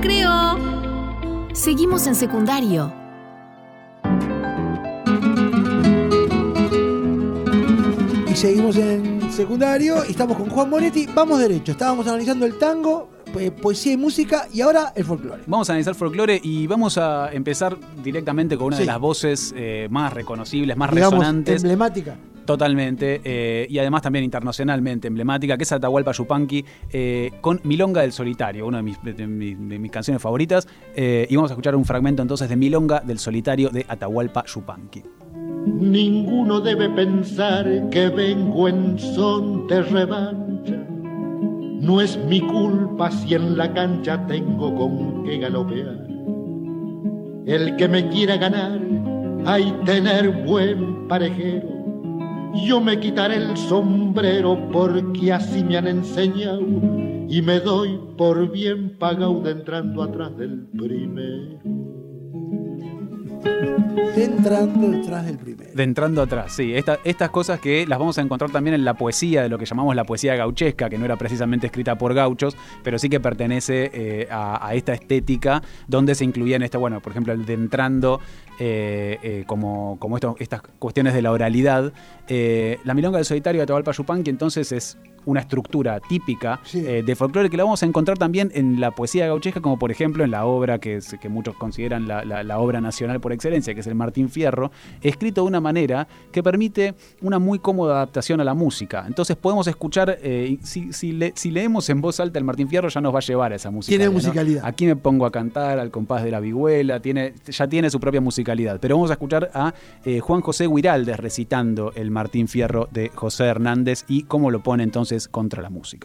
recreo. Seguimos en secundario. Y seguimos en secundario y estamos con Juan Moretti. Vamos derecho, estábamos analizando el tango, poesía y música, y ahora el folclore. Vamos a analizar folclore y vamos a empezar directamente con una de las voces más reconocibles, más resonantes. Emblemática. Totalmente, y además también internacionalmente emblemática, que es Atahualpa Yupanqui, con Milonga del Solitario, una de mis canciones favoritas, y vamos a escuchar un fragmento entonces de Milonga del Solitario de Atahualpa Yupanqui. Ninguno debe pensar que vengo en son de revancha. No es mi culpa si en la cancha tengo con qué galopear. El que me quiera ganar, hay tener buen parejero. Yo me quitaré el sombrero porque así me han enseñado y me doy por bien pagado de entrando atrás del primero. De entrando detrás del primero. De entrando atrás, sí. Estas cosas que las vamos a encontrar también en la poesía, de lo que llamamos la poesía gauchesca, que no era precisamente escrita por gauchos, pero sí que pertenece a esta estética, donde se incluían por ejemplo, el de entrando, como estas cuestiones de la oralidad. La Milonga del Solitario de Atahualpa Yupanqui entonces es una estructura típica de folclore que la vamos a encontrar también en la poesía gauchesca, como por ejemplo en la obra que muchos consideran la obra nacional por excelencia, que es el Martín Fierro, escrito de una manera que permite una muy cómoda adaptación a la música. Entonces podemos escuchar, si leemos en voz alta el Martín Fierro, ya nos va a llevar a esa musicalidad. Tiene musicalidad. ¿No? Aquí me pongo a cantar al compás de la vihuela, ya tiene su propia musicalidad. Pero vamos a escuchar a Juan José Guiraldes recitando el Martín Fierro de José Hernández y cómo lo pone entonces contra la música.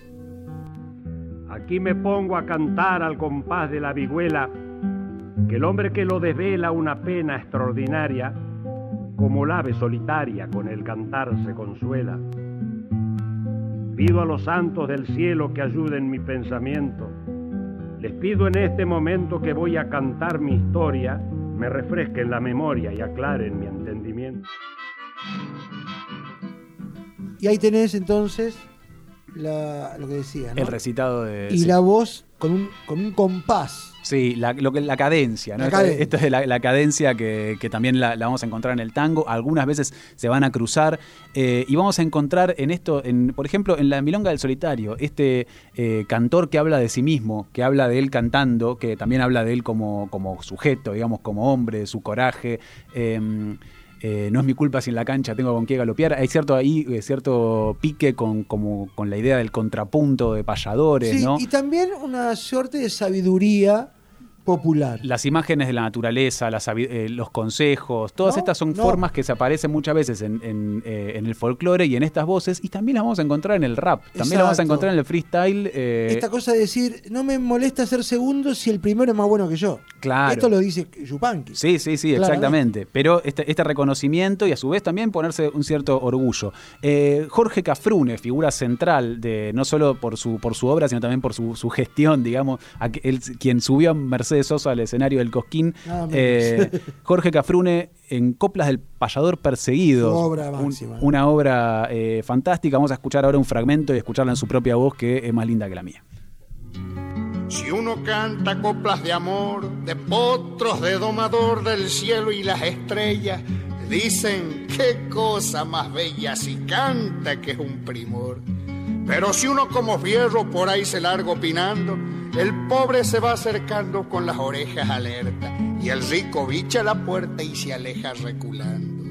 Aquí me pongo a cantar al compás de la vihuela, que el hombre que lo desvela una pena extraordinaria, como la ave solitaria con el cantar se consuela. Pido a los santos del cielo que ayuden mi pensamiento. Les pido en este momento que voy a cantar mi historia, me refresquen la memoria y aclaren mi entendimiento. Y ahí tenés entonces lo que decía, ¿no? El recitado de... Y la voz con un compás. Sí, la cadencia, ¿no? Esto es la cadencia que también la vamos a encontrar en el tango. Algunas veces se van a cruzar y vamos a encontrar en esto, por ejemplo, en la Milonga del Solitario, cantor que habla de sí mismo, que habla de él cantando, que también habla de él como sujeto, digamos, como hombre, de su coraje. No es mi culpa si en la cancha tengo con qué galopear. Hay cierto pique con la idea del contrapunto de payadores, sí, ¿no? Y también una suerte de sabiduría popular. Las imágenes de la naturaleza, los consejos, todas estas son formas que se aparecen muchas veces en el folclore y en estas voces, y también las vamos a encontrar en el rap, también las vamos a encontrar en el freestyle. Esta cosa de decir, no me molesta ser segundo si el primero es más bueno que yo. Claro. Esto lo dice Yupanqui. Sí, exactamente. Pero este reconocimiento y a su vez también ponerse un cierto orgullo. Jorge Cafrune, figura central no solo por su obra, sino también por su gestión, digamos, quien subió a Mercedes Sosa al escenario del Cosquín. Jorge Cafrune en Coplas del Payador Perseguido. Su obra máxima. Una obra fantástica. Vamos a escuchar ahora un fragmento y escucharla en su propia voz, que es más linda que la mía. Si uno canta coplas de amor, de potros, de domador del cielo y las estrellas, dicen qué cosa más bella si canta, que es un primor. Pero si uno como fierro por ahí se larga opinando, el pobre se va acercando con las orejas alertas y el rico bicha la puerta y se aleja reculando.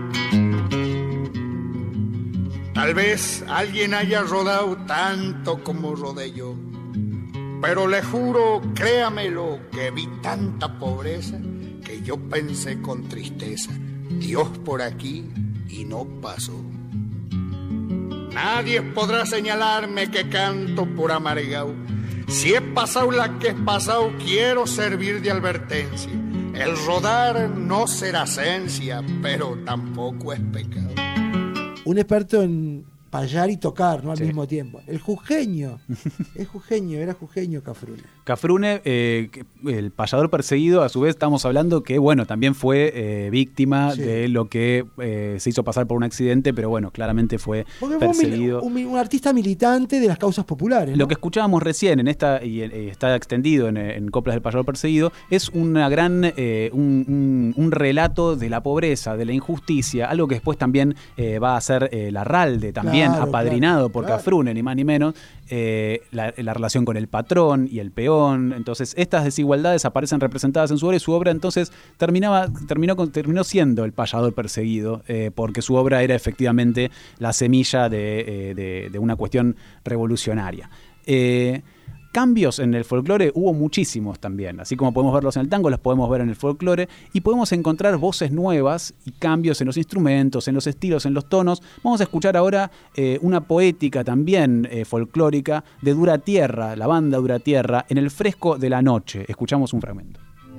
Tal vez alguien haya rodado tanto como rodé yo, pero le juro, créamelo, que vi tanta pobreza que yo pensé con tristeza, Dios por aquí, y no pasó. Nadie podrá señalarme que canto por amargao. Si he pasado la que he pasado, quiero servir de advertencia. El rodar no será ciencia, pero tampoco es pecado. Un experto en payar y tocar, ¿no? Al Sí. mismo tiempo. El jujeño. Era jujeño Cafrune. Cafrune, el payador perseguido, a su vez estamos hablando que, bueno, también fue víctima Sí. de lo que se hizo pasar por un accidente, pero bueno, claramente fue Porque fue perseguido. un artista militante de las causas populares, ¿no? Lo que escuchábamos recién en esta, y está extendido en Coplas del Payador Perseguido, es una gran un relato de la pobreza, de la injusticia, algo que después también va a ser Larralde, también Claro, apadrinado por claro. Cafrune, ni más ni menos, la relación con el patrón y el peón. Entonces, estas desigualdades aparecen representadas en su obra, y su obra entonces terminó siendo El Payador Perseguido, porque su obra era efectivamente la semilla de una cuestión revolucionaria. Cambios en el folclore hubo muchísimos también, así como podemos verlos en el tango, los podemos ver en el folclore, y podemos encontrar voces nuevas y cambios en los instrumentos, en los estilos, en los tonos. Vamos a escuchar ahora una poética también folclórica de Dura Tierra, la banda Dura Tierra, en El Fresco de la Noche. Escuchamos un fragmento.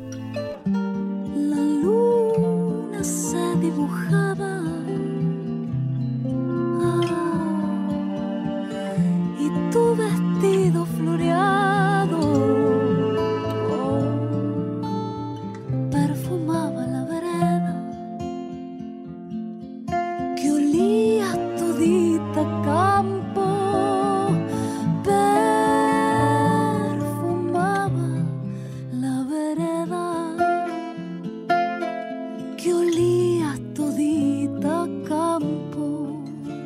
La luna se dibujaba y tu vestido floreado perfumaba la vereda que olía todita a campo, perfumaba la vereda que olía todita a campo.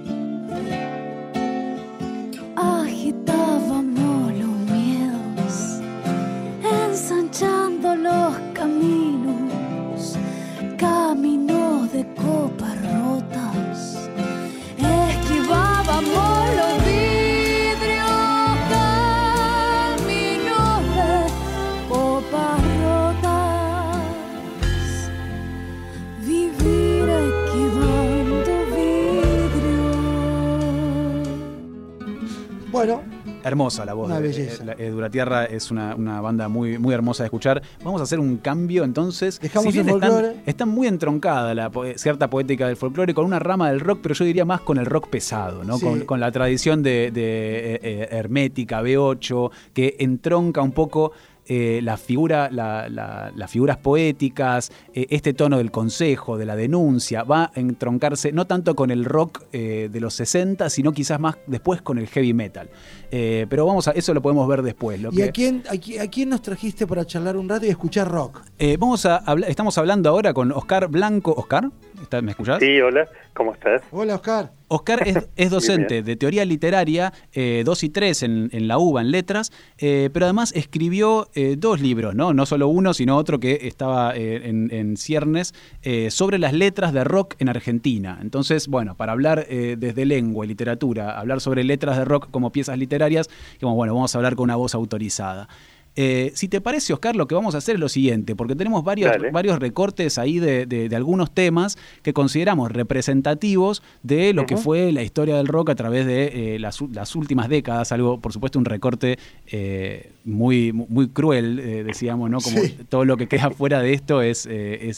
Agitábamos los miedos, ensanchando los caminos, caminos de copas rotas. Esquivábamos los vidrios, caminos de copas rotas. Vivir esquivando vidrio. Bueno, Hermosa la voz. Una belleza. Dura Tierra es una banda muy, muy hermosa de escuchar. Vamos a hacer un cambio entonces. Dejamos bien el folclore. está muy entroncada cierta poética del folclore con una rama del rock, pero yo diría más con el rock pesado, ¿no? Sí. Con la tradición de Hermética, B8, que entronca un poco las figuras poéticas, este tono del consejo, de la denuncia, va a entroncarse no tanto con el rock de los 60, sino quizás más después con el heavy metal. Pero eso lo podemos ver después. ¿y a quién nos trajiste para charlar un rato y escuchar rock? Estamos hablando ahora con Oscar Blanco. ¿Oscar? ¿Me escuchás? Sí, hola, ¿cómo estás? Hola, Oscar. Oscar es docente Bien. de teoría literaria, 2 y 3 en la UBA, en letras, pero además escribió 2 libros, no solo uno, sino otro que estaba en ciernes, sobre las letras de rock en Argentina. Entonces, bueno, para hablar desde lengua y literatura, hablar sobre letras de rock como piezas literarias, vamos a hablar con una voz autorizada. Si te parece, Oscar, lo que vamos a hacer es lo siguiente, porque tenemos varios recortes ahí de algunos temas que consideramos representativos de lo que fue la historia del rock a través de las últimas décadas, algo, por supuesto, un recorte muy, muy cruel, decíamos, ¿no? Como Sí. todo lo que queda fuera de esto es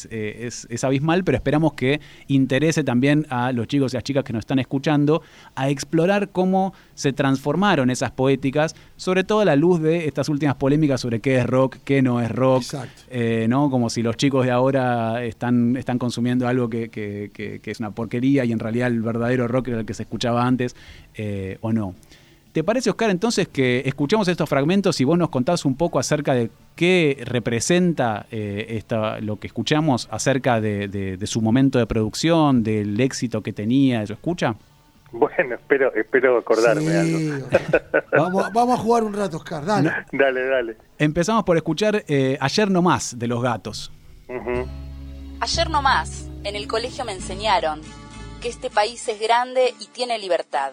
abismal, pero esperamos que interese también a los chicos y las chicas que nos están escuchando a explorar cómo se transformaron esas poéticas, sobre todo a la luz de estas últimas polémicas sobre qué es rock, qué no es rock, ¿no? Como si los chicos de ahora están consumiendo algo que es una porquería y en realidad el verdadero rock era el que se escuchaba antes, o no. ¿Te parece, Oscar, entonces que escuchemos estos fragmentos y vos nos contás un poco acerca de qué representa lo que escuchamos acerca de su momento de producción, del éxito que tenía, ¿eso escucha? Bueno, espero acordarme algo. Vamos a jugar un rato, Oscar, dale. Dale. Empezamos por escuchar Ayer no más, de Los Gatos. Uh-huh. Ayer no más, en el colegio me enseñaron que este país es grande y tiene libertad.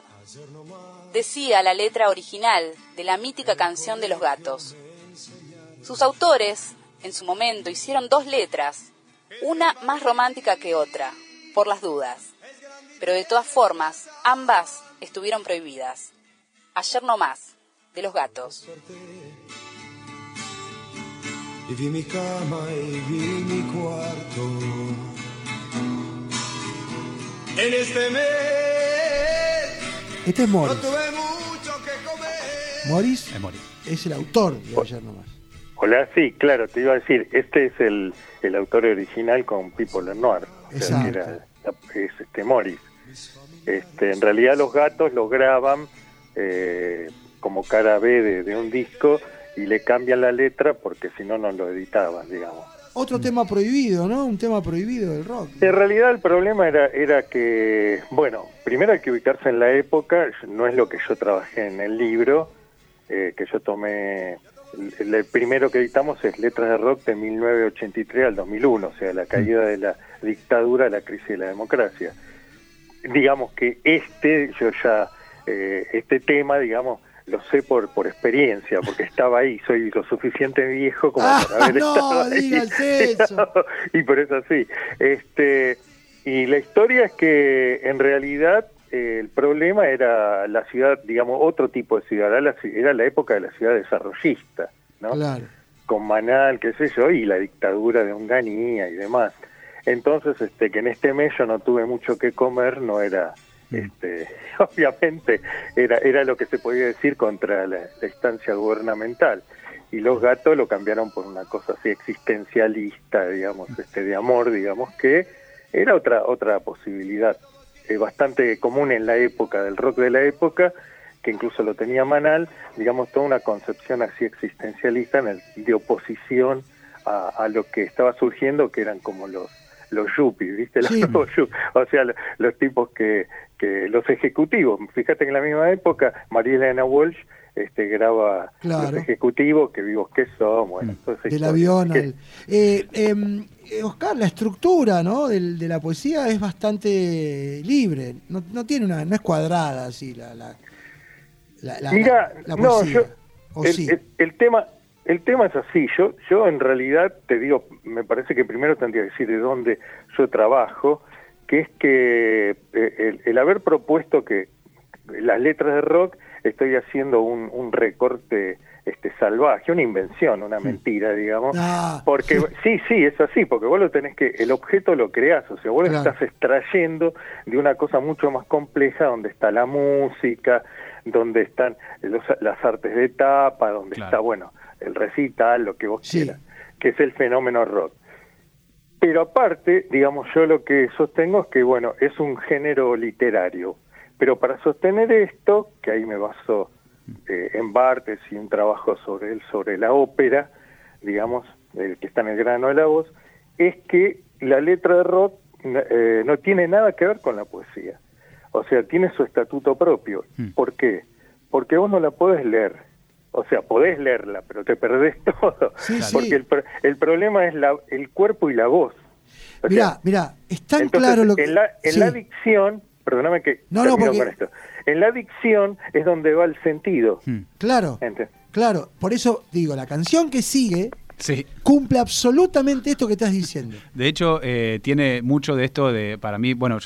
Decía la letra original de la mítica canción de Los Gatos. Sus autores, en su momento, hicieron 2 letras, una más romántica que otra, por las dudas. Pero de todas formas, ambas estuvieron prohibidas. Ayer no más, de Los Gatos. Y vi mi cama y vi mi cuarto. En este mes Este es Morris. No tuve mucho que comer. Morris Es Morris. es el autor de Ayer No Más. Hola, sí, claro, te iba a decir, este es el autor original con Pipo Lenoir. O sea, que Exacto. es Morris. En realidad los Gatos lo graban como cara B de un disco y le cambian la letra porque si no, no lo editaban, digamos. Otro tema prohibido, ¿no? Un tema prohibido del rock. En realidad el problema era que, bueno, primero hay que ubicarse en la época, no es lo que yo trabajé en el libro, que yo tomé, el primero que editamos es Letras de Rock de 1983 al 2001, o sea, la caída de la dictadura, la crisis de la democracia. Digamos que este tema, digamos, lo sé por experiencia, porque estaba ahí, soy lo suficiente viejo como para haber estado ahí. Digas eso. Y por eso sí. Y la historia es que en realidad el problema era la ciudad, digamos, otro tipo de ciudad, era la época de la ciudad desarrollista, ¿no? Claro. Con Manal, qué sé yo, y la dictadura de Onganía y demás. Entonces, que en este mes yo no tuve mucho que comer, no era... obviamente era lo que se podía decir contra la instancia gubernamental, y los Gatos lo cambiaron por una cosa así existencialista, digamos, de amor, digamos, que era otra posibilidad bastante común en la época, del rock de la época, que incluso lo tenía Manal, digamos, toda una concepción así existencialista de oposición a lo que estaba surgiendo, que eran como los yuppies, ¿viste? Sí. O sea, los tipos que los ejecutivos. Fíjate que en la misma época María Elena Walsh graba Claro. los ejecutivos, que vivos que somos, bueno, toda esa Del historia. avión al... Oscar, la estructura, ¿no? de la poesía es bastante libre. No tiene no es cuadrada así la Mira, la no, poesía. ¿O sí? el tema es así. Yo en realidad te digo, me parece que primero tendría que decir de dónde yo trabajo, que es que el haber propuesto que las letras de rock estoy haciendo un recorte salvaje, una invención, una mentira, digamos, porque sí, es así, porque vos lo tenés el objeto lo creás, o sea, vos lo estás extrayendo de una cosa mucho más compleja, donde está la música, donde están las artes de tapa, donde está, bueno, el recital, lo que vos quieras, que es el fenómeno rock. Pero aparte, digamos, yo lo que sostengo es que, bueno, es un género literario, pero para sostener esto, que ahí me baso en Barthes y un trabajo sobre la ópera, digamos, el que está en el grano de la voz, es que la letra de rock no tiene nada que ver con la poesía. O sea, tiene su estatuto propio. ¿Por qué? Porque vos no la podés leer. O sea, podés leerla, pero te perdés todo. Sí, porque el problema es el cuerpo y la voz. O sea, Mirá, es tan entonces, claro lo que... En la dicción, perdóname que termino con esto. En la dicción es donde va el sentido. Claro, claro. Por eso digo, la canción que sigue cumple absolutamente esto que estás diciendo. De hecho, tiene mucho de esto para mí, bueno,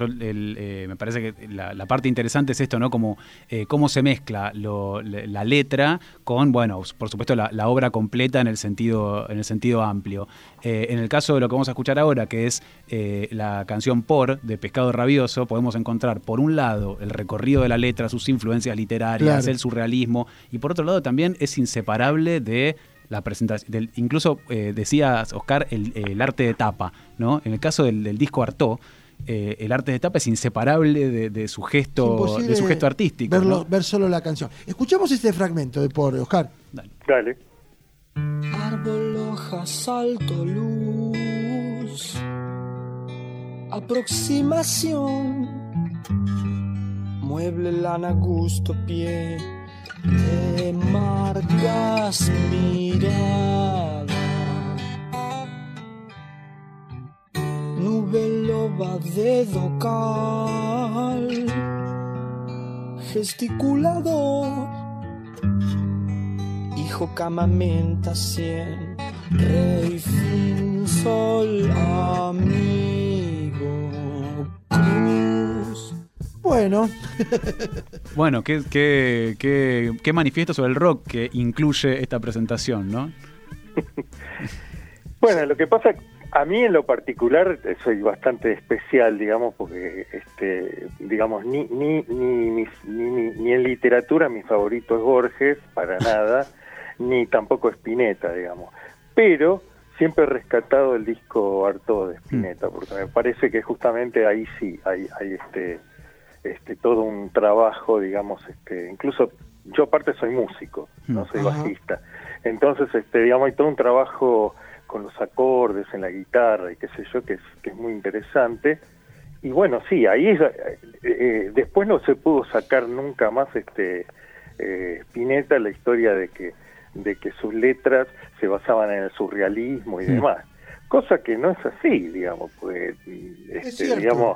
me parece que la parte interesante es esto, ¿no? Como cómo se mezcla la letra con, bueno, por supuesto la obra completa en el sentido amplio. En el caso de lo que vamos a escuchar ahora, que es la canción Por, de Pescado Rabioso, podemos encontrar, por un lado, el recorrido de la letra, sus influencias literarias, el surrealismo, y por otro lado también es inseparable de la presentación, incluso decías, Oscar, el arte de tapa, ¿no? En el caso del disco Artaud, el arte de tapa es inseparable de su gesto artístico. Ver solo la canción. Escuchamos este fragmento de Por, Oscar. Dale. Árbol, hojas, alto, luz, aproximación, mueble, lana, gusto, pie, te marcas mirada, nube, loba, dedo, cal, gesticulador, hijo, cama, menta, cien, rey, fin, sol, amigo, cruz. Bueno, qué manifiesto sobre el rock que incluye esta presentación, ¿no? Bueno, lo que pasa A mí en lo particular soy bastante especial, digamos, porque digamos ni en literatura mi favorito es Borges, para nada, ni tampoco Spinetta, digamos. Pero siempre he rescatado el disco Artaud de Spinetta, porque me parece que justamente ahí sí hay todo un trabajo, digamos, incluso yo aparte soy músico, no soy bajista. Entonces, digamos, hay todo un trabajo con los acordes en la guitarra y qué sé yo, que es muy interesante. Y bueno, sí, ahí después no se pudo sacar nunca más Spinetta la historia de que sus letras se basaban en el surrealismo y demás. Cosa que no es así, digamos, pues digamos,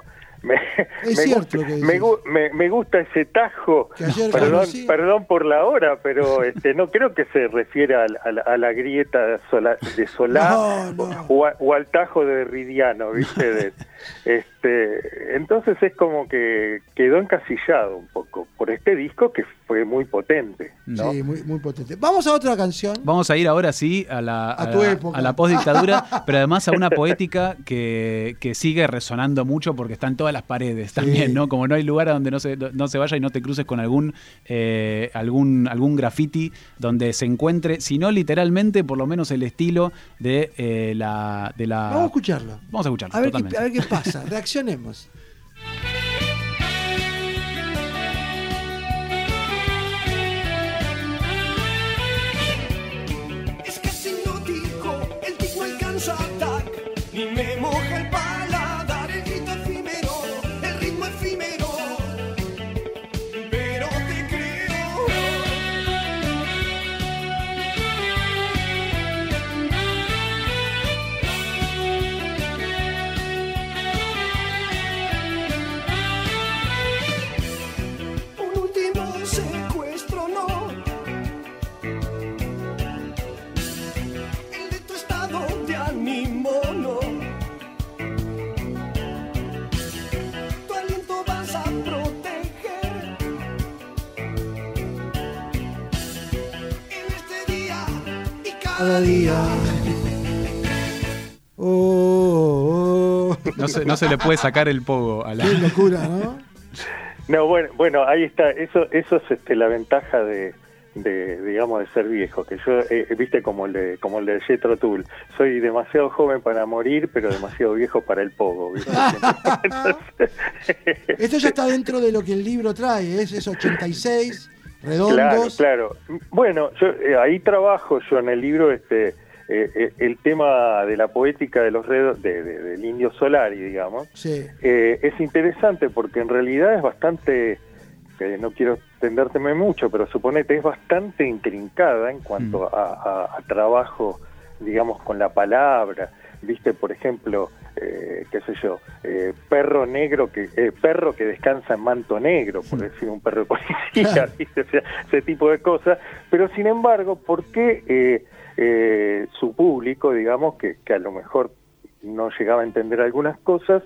me gusta ese tajo, perdón por la hora, pero no creo que se refiera a la grieta de Solá o al tajo de Ridiano, ¿viste? Entonces es como que quedó encasillado un poco por este disco que fue muy potente, ¿no? Sí, muy potente. Vamos a otra canción. Vamos a ir ahora sí a tu época, a la postdictadura, pero además a una poética que sigue resonando mucho porque está en todas las paredes también, ¿no? Como no hay lugar a donde no se vaya y no te cruces con algún graffiti donde se encuentre, si no literalmente, por lo menos el estilo de la... Vamos a escucharlo. Vamos a escucharlo, a ver totalmente. qué pasa. Reaccionemos. Es casi hipnótico, el tipo alcanza a dar, ni me moja el paladar, el grito efímero, el ritmo efímero, pero te creo. Un último secuestro, no. El de tu estado de ánimo, no. Tu aliento vas a proteger. En este día y cada día. No se le puede sacar el pogo a la... Qué locura, ¿no? No, bueno, ahí está. Eso es la ventaja de digamos de ser viejo, que yo viste como el de Jethro Tull. Soy demasiado joven para morir, pero demasiado viejo para el pogo, ¿viste? Esto ya está dentro de lo que el libro trae, es 86 redondos. Claro. Bueno, yo ahí trabajo yo en el libro el tema de la poética de los del Indio Solari, digamos. Sí. Es interesante porque en realidad es bastante, no quiero extendérteme mucho, pero suponete, es bastante intrincada en cuanto a trabajo, digamos, con la palabra. Viste, por ejemplo, qué sé yo, perro que descansa en manto negro, por decir un perro de policía, ¿viste? O sea, ese tipo de cosas. Pero sin embargo, ¿por qué su público, digamos, que a lo mejor no llegaba a entender algunas cosas,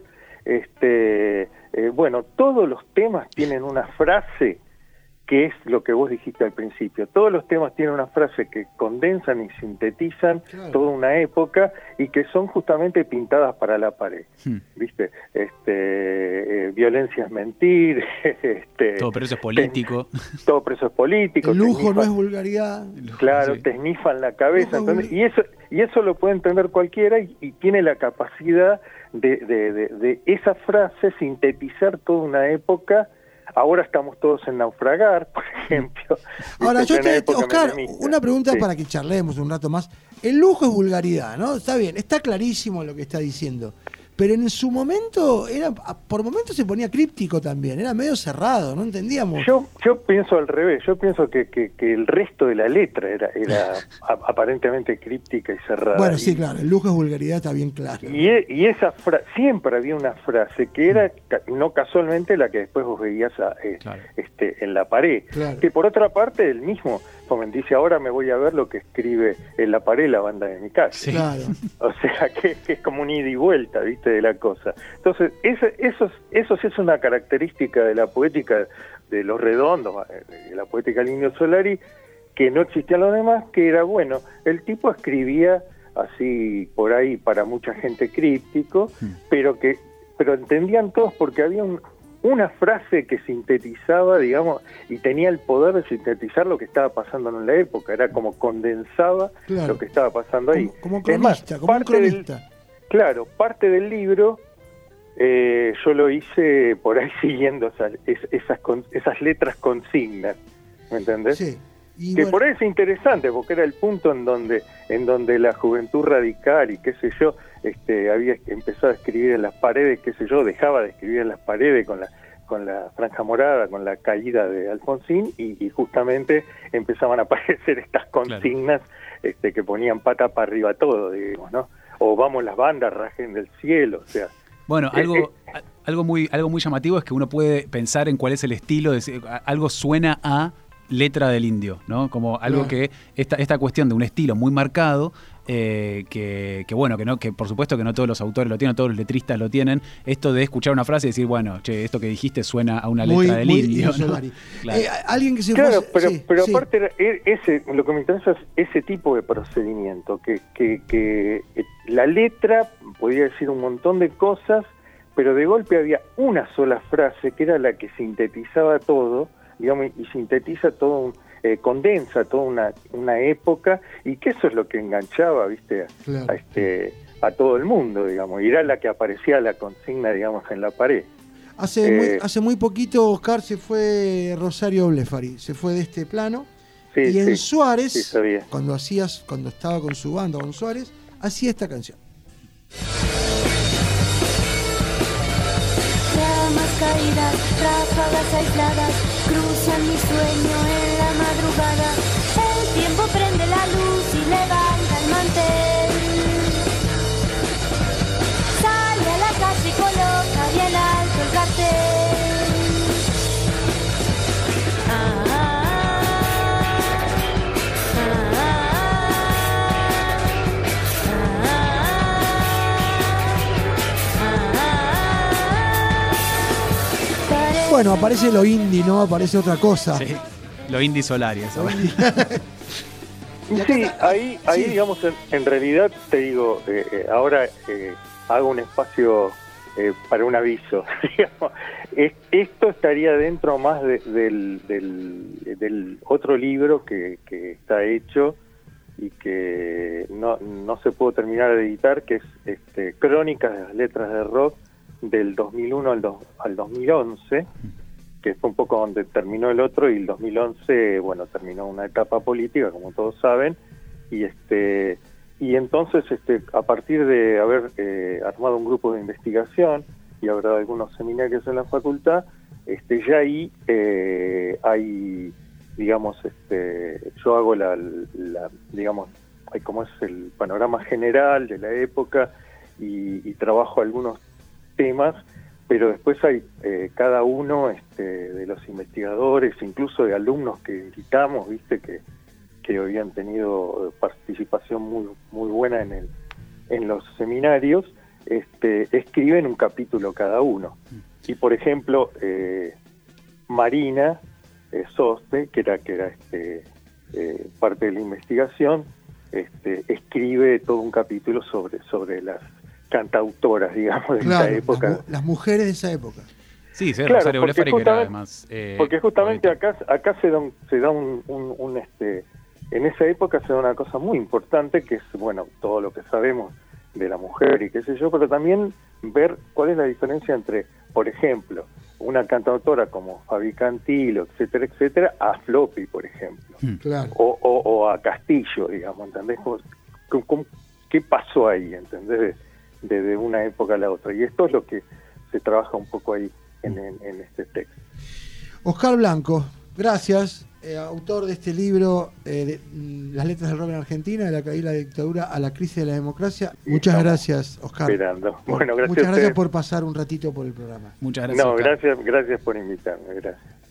bueno, todos los temas tienen una frase que es lo que vos dijiste al principio. Todos los temas tienen una frase que condensan y sintetizan toda una época y que son justamente pintadas para la pared. ¿Viste? Violencia es mentir. Todo preso es político. Todo preso es político. El lujo no es vulgaridad. Claro, sí. Te esnifan la cabeza. Entonces, y eso lo puede entender cualquiera y tiene la capacidad de esa frase sintetizar toda una época. Ahora estamos todos en naufragar, por ejemplo. Ahora, Oscar, una pregunta para que charlemos un rato más. El lujo es vulgaridad, ¿no? Está bien, está clarísimo lo que está diciendo. Pero en su momento, por momentos se ponía críptico también, era medio cerrado, no entendíamos. Yo pienso al revés, yo pienso que el resto de la letra era aparentemente críptica y cerrada. Bueno, sí, claro, el lujo es vulgaridad, está bien claro. Y esa siempre había una frase que era, no casualmente, la que después vos veías en la pared. Claro. Que por otra parte, él mismo dice, ahora me voy a ver lo que escribe en la pared la banda de mi casa. Sí. Claro. O sea, que es como un ida y vuelta, ¿viste? De la cosa. Entonces, eso sí es una característica de la poética de los redondos, de la poética del Indio Solari, que no existía lo demás, que era, bueno, el tipo escribía así por ahí para mucha gente críptico, pero entendían todos porque había una frase que sintetizaba, digamos, y tenía el poder de sintetizar lo que estaba pasando en la época, era como condensaba lo que estaba pasando ahí. Como cronista, como un cronista. Parte del libro yo lo hice por ahí siguiendo esas letras consignas, ¿me entendés? Sí. Y que por ahí es interesante, porque era el punto en donde la juventud radical y qué sé yo, había empezado a escribir en las paredes, qué sé yo, dejaba de escribir en las paredes con la franja morada, con la caída de Alfonsín, y justamente empezaban a aparecer estas consignas que ponían pata para arriba todo, digamos, ¿no? O vamos las bandas, rajen del cielo, o sea. Bueno, algo muy llamativo es que uno puede pensar en cuál es el estilo, algo suena a Letra del Indio, ¿no? Como algo que esta cuestión de un estilo muy marcado, que por supuesto que no todos los autores lo tienen, todos los letristas lo tienen, esto de escuchar una frase y decir, bueno, che, esto que dijiste suena a una letra del Indio, ¿no? Claro. Alguien que se pero aparte lo que me interesa es ese tipo de procedimiento, que la letra podía decir un montón de cosas, pero de golpe había una sola frase que era la que sintetizaba todo, digamos, y sintetiza todo, condensa toda una época, y que eso es lo que enganchaba, ¿viste? Claro. A todo el mundo, digamos, y era la que aparecía la consigna, digamos, en la pared. Hace muy poquito, Oscar, se fue Rosario Blefari, se fue de este plano, y en Suárez, cuando estaba con su banda, con Suárez, hacía esta canción. Ramas caídas, ráfagas aisladas, cruzan mi sueño en la madrugada. El tiempo prende la luz y levanta el mantel. Sale a la calle y coloca bien alto el cartel. Bueno, aparece lo indie, ¿no? Aparece otra cosa. Sí, lo indie Solari, eso. Sí, ahí digamos, en realidad te digo, ahora hago un espacio para un aviso. Esto estaría dentro más del otro libro que está hecho y que no se pudo terminar de editar, que es Crónicas de las Letras de Rock, del 2001 al 2011, que fue un poco donde terminó el otro, y el 2011, bueno, terminó una etapa política, como todos saben, y entonces a partir de haber armado un grupo de investigación y haber dado algunos seminarios en la facultad, ya ahí hay, digamos, yo hago digamos, hay como es el panorama general de la época y trabajo algunos temas, pero después hay cada uno de los investigadores, incluso de alumnos que invitamos, viste, que habían tenido participación muy buena en los seminarios, escriben un capítulo cada uno. Y por ejemplo, Marina Soste, que era parte de la investigación, escribe todo un capítulo sobre las cantautoras, digamos, de esa época. Las mujeres de esa época. Sí, Rosario Blefari, que era además... porque justamente acá se da en esa época se da una cosa muy importante, que es, bueno, todo lo que sabemos de la mujer y qué sé yo, pero también ver cuál es la diferencia entre, por ejemplo, una cantautora como Fabi Cantilo, etcétera, etcétera, a Floppy, por ejemplo. Claro. O a Castillo, digamos, ¿entendés? ¿Qué pasó ahí, entendés? De una época a la otra. Y esto es lo que se trabaja un poco ahí en este texto. Oscar Blanco, gracias, autor de este libro, Las letras del rock en Argentina, de la caída de la dictadura a la crisis de la democracia. Muchas gracias, Oscar. Esperando. Bueno, gracias. Muchas gracias por pasar un ratito por el programa. Muchas gracias. No, gracias por invitarme, gracias.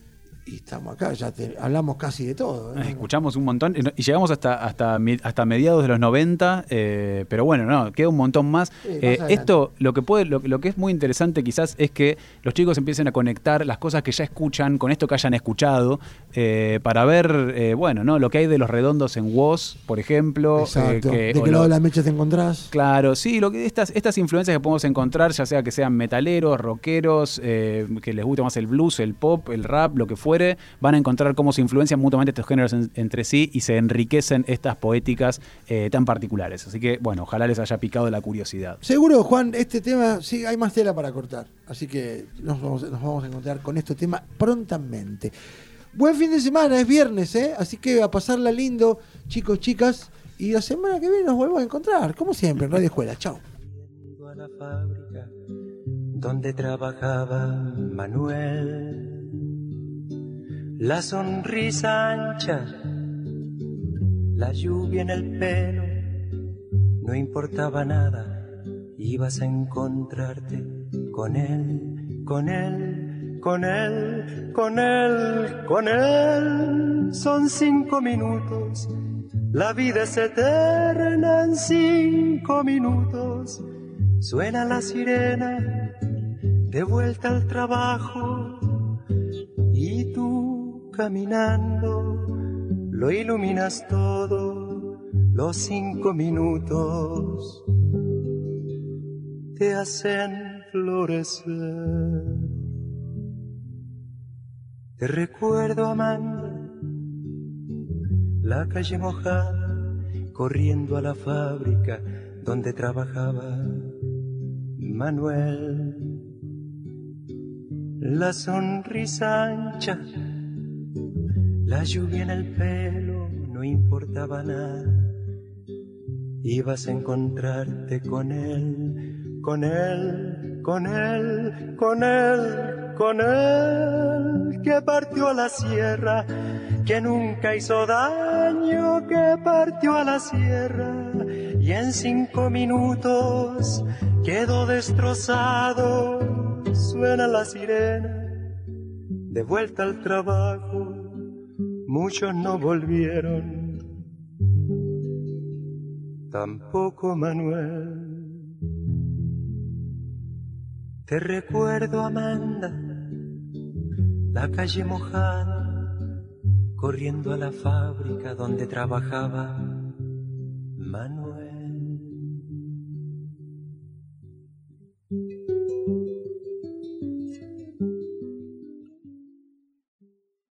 y estamos acá, hablamos casi de todo. Escuchamos un montón y llegamos hasta mediados de los 90, pero bueno, no, queda un montón más. Esto, lo que es muy interesante quizás es que los chicos empiecen a conectar las cosas que ya escuchan con esto que hayan escuchado, para ver, bueno, ¿no? Lo que hay de Los Redondos en Woz, por ejemplo. Exacto. ¿De qué lado de la mecha te encontrás? Claro, sí, estas influencias que podemos encontrar, ya sea que sean metaleros, rockeros, que les guste más el blues, el pop, el rap, lo que fuere, van a encontrar cómo se influencian mutuamente estos géneros entre sí y se enriquecen estas poéticas tan particulares. Así que, bueno, ojalá les haya picado la curiosidad. Seguro, Juan, este tema, sí, hay más tela para cortar. Así que nos vamos a encontrar con este tema prontamente. Buen fin de semana, es viernes, así que a pasarla lindo, chicos, chicas. Y la semana que viene nos volvemos a encontrar, como siempre, en Radio Escuela. Chao. A la fábrica donde trabajaba Manuel, la sonrisa ancha, la lluvia en el pelo, no importaba nada, ibas a encontrarte con él, con él, con él, con él, con él. Son 5 minutos, la vida es eterna en 5 minutos. Suena la sirena, de vuelta al trabajo, y tú caminando, lo iluminas todo, los 5 minutos te hacen florecer. Te recuerdo, Amanda, la calle mojada, corriendo a la fábrica donde trabajaba Manuel. La sonrisa ancha, la lluvia en el pelo, no importaba nada, ibas a encontrarte con él, con él, con él, con él, con él, que partió a la sierra, que nunca hizo daño, que partió a la sierra, y en 5 minutos quedó destrozado. Suena la sirena, de vuelta al trabajo, muchos no volvieron, tampoco Manuel. Te recuerdo, Amanda, la calle mojada, corriendo a la fábrica donde trabajaba Manuel.